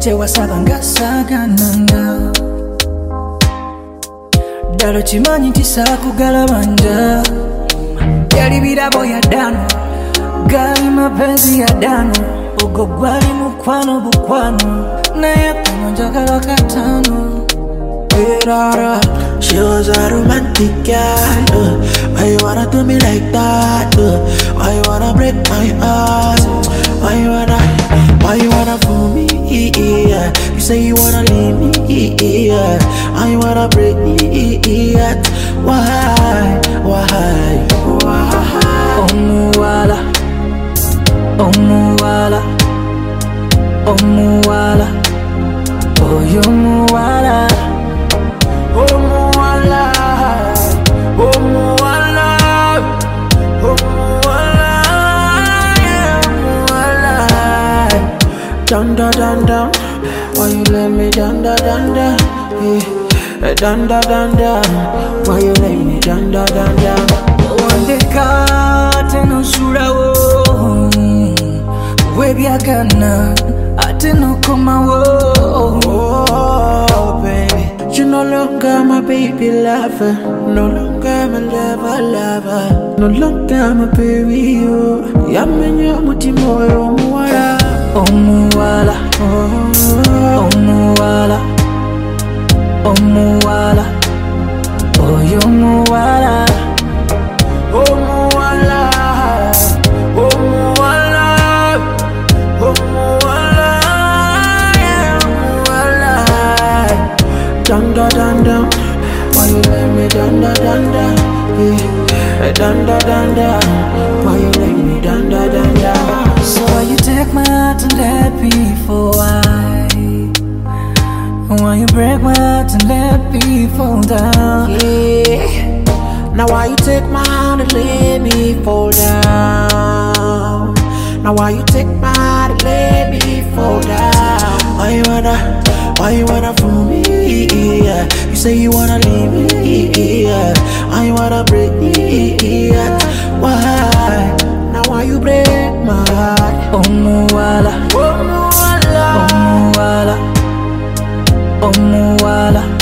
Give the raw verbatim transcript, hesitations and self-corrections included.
tewasaba ngasagananga ddala kimanyi nti saakugalabanja yali birabo ya dano gali mapenzi ya dano ogwo gwali mukwano bukwano naye kuno njagala katano Rara. She was a romantic girl, uh. Why you wanna do me like that, uh? Why you wanna break my heart? Why you wanna, why you wanna fool me, yeah? You say you wanna leave me, yeah? Why you wanna break me, yeah? Why, why, why? Omuwala, omuwala, omuwala, oyo muwala. Omuwala, Omuwala, Omuwala, yeah, Omuwala. Dun dun dun dun, why you let me dun dun dun dun? Yeah, dun dun dun dun, why you let me dun dun dun dun? Wandeka teno surawo, webyagana ate nokomawo. Oh baby, you no longer my baby lover, no longer my lover lover, no longer my baby you. Yamenya mutima oyo omuwala, omuwala, omuwala, omuwala, oyo muwala. Omuwala, Omuwala, Omuwala, yeah, Omuwala. Dun dun dun dun, why you let me dun dun dun dun? Yeah, dun dun dun dun, why you let me dun dun dun dun? So why you take my heart and let me fall? Why? Why you break my heart and let me fall down? Yeah. Now why you take my hand and let me fall down? Now why you take my hand and let me fall down? Why you wanna, why you wanna fool me, yeah? You say you wanna leave me, yeah? Why you wanna break me, yeah? Why? Now why you break my heart? Omuwala, Omuwala, omuwala, omuwala.